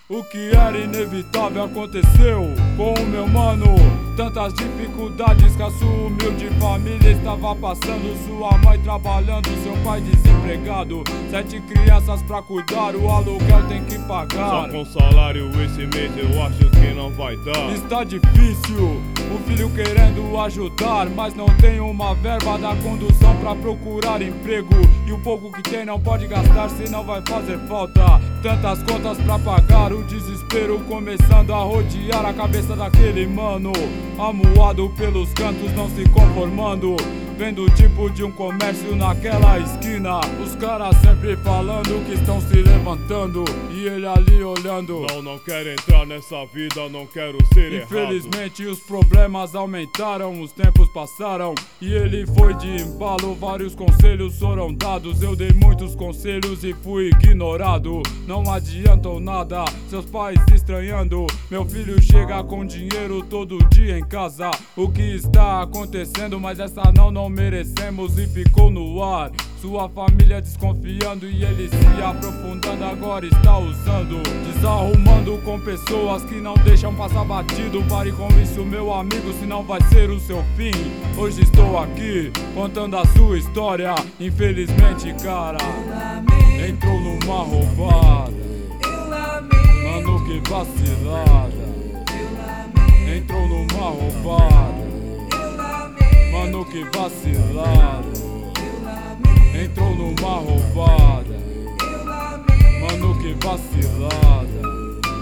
O que era inevitável aconteceu com o meu mano. Tantas dificuldades que a sua humilde família estava passando. Sua mãe trabalhando, seu pai desempregado, 7 crianças pra cuidar, o aluguel tem que pagar. Só com salário esse mês eu acho que não vai dar. Está difícil, o filho querendo ajudar, mas não tem uma verba da condução pra procurar emprego. E o pouco que tem não pode gastar, senão vai fazer falta. Tantas contas pra pagar, o desespero começando a rodear a cabeça daquele mano. Amuado pelos cantos, não se conformando, vendo o tipo de um comércio naquela esquina. Os caras sempre falando que estão se levantando, e ele ali olhando. Não quero entrar nessa vida, não quero ser Infelizmente os problemas aumentaram, os tempos passaram, e ele foi de embalo. Vários conselhos foram dados, eu dei muitos conselhos e fui ignorado. Não adiantou nada, seus pais estranhando. Meu filho chega com dinheiro todo dia em casa. O que está acontecendo? Mas essa não merecemos, e ficou no ar. Sua família desconfiando e ele se aprofundando, agora está usando, desarrumando com pessoas que não deixam passar batido. Pare com isso, meu amigo, senão vai ser o seu fim. Hoje estou aqui contando a sua história. Infelizmente, cara, entrou numa roubada. Mano, que vacilada. Entrou numa roubada. Mano, que vacilada. Entrou numa roubada. Mano, que vacilada.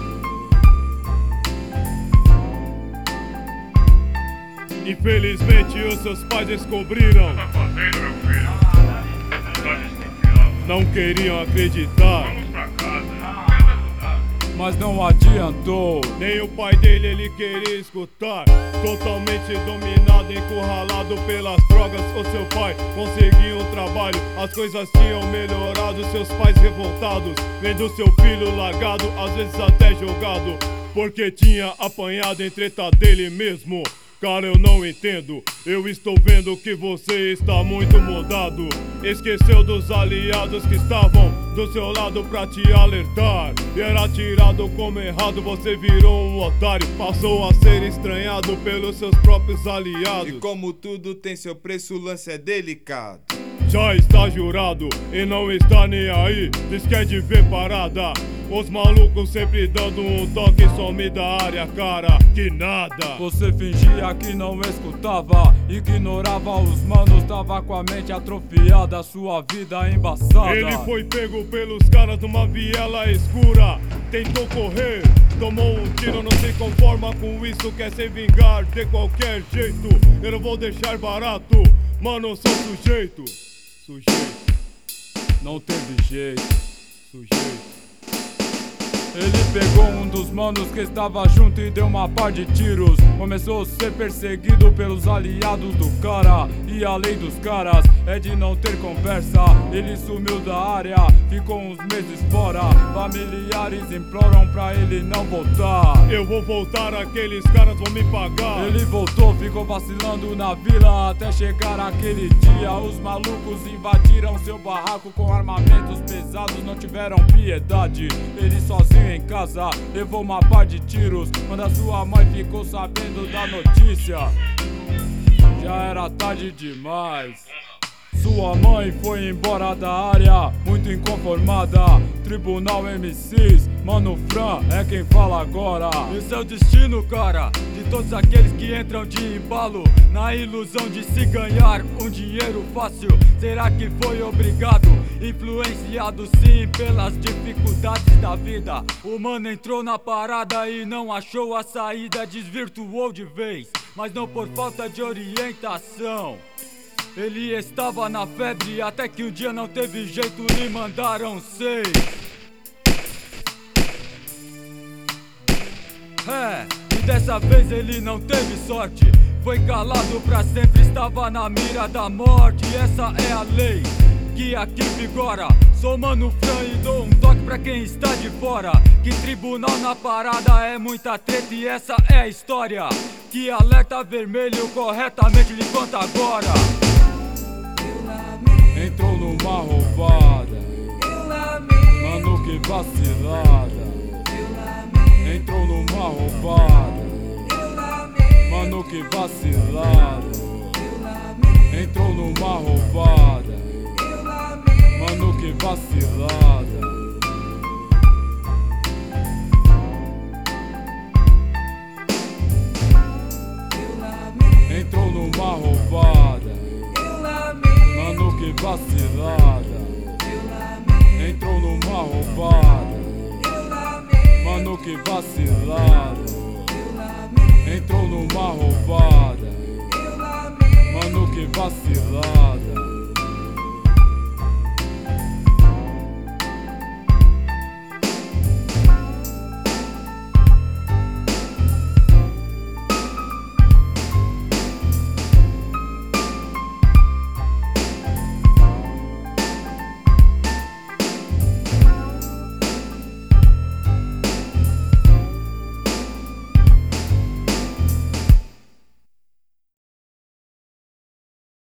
Infelizmente os seus pais descobriram. Tá fazendo, meu filho? Tá desconfiado. Não queriam acreditar. Vamos pra casa. Mas não adiantou. Nem o pai dele ele queria escutar. Totalmente dominado, encurralado pelas drogas. O seu pai conseguiu um trabalho, as coisas tinham melhorado. Seus pais revoltados, vendo seu filho largado, às vezes até jogado, porque tinha apanhado em treta dele mesmo. Cara, eu não entendo, eu estou vendo que você está muito mudado. Esqueceu dos aliados que estavam do seu lado pra te alertar, e era tirado como errado, você virou um otário. Passou a ser estranhado pelos seus próprios aliados. E como tudo tem seu preço, o lance é delicado. Já está jurado e não está nem aí, diz que é de ver parada. Os malucos sempre dando um toque, some da área, cara, que nada. Você fingia que não escutava, ignorava os manos, tava com a mente atrofiada, sua vida embaçada. Ele foi pego pelos caras numa viela escura, tentou correr, tomou um tiro, não se conforma com isso, quer se vingar de qualquer jeito. Eu não vou deixar barato, mano, eu sou sujeito. Não teve jeito. Sujeito. Ele pegou um dos manos que estava junto e deu uma par de tiros. Começou a ser perseguido pelos aliados do cara, e a lei dos caras é de não ter conversa. Ele sumiu da área, ficou uns meses fora. Familiares imploram pra ele não voltar. Eu vou voltar, aqueles caras vão me pagar. Ele voltou, ficou vacilando na vila até chegar aquele dia. Os malucos invadiram seu barraco com armamentos pesados, não tiveram piedade. Ele sozinho em casa levou uma par de tiros. Quando a sua mãe ficou sabendo da notícia, já era tarde demais. Sua mãe foi embora da área, muito inconformada. Tribunal MCs, Mano Fran é quem fala agora. Esse é o destino, cara, de todos aqueles que entram de embalo na ilusão de se ganhar um dinheiro fácil. Será que foi obrigado, influenciado sim pelas dificuldades da vida? O mano entrou na parada e não achou a saída, desvirtuou de vez, mas não por falta de orientação. Ele estava na febre até que um dia não teve jeito, lhe mandaram 6. E dessa vez ele não teve sorte, foi calado pra sempre, estava na mira da morte. Essa é a lei que aqui vigora. Sou Mano Fran e dou um toque pra quem está de fora, que tribunal na parada é muita treta, e essa é a história que alerta vermelho corretamente lhe conta agora. Entrou numa roubada. Mano, que vacilada. entrou numa roubada. Mano, que vacilada. Entrou numa roubada. Mano, que vacilada. Entrou numa roubada. Mano, que vacilada. Entrou numa roubada. Mano, que vacilada. Entrou numa roubada. Mano, que vacilada.